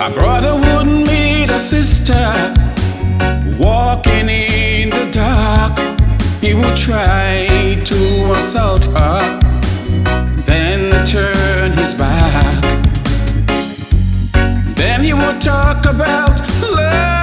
A brother wouldn't meet a sister walking in the dark. He would try to assault her, then turn his back. Then he would talk about love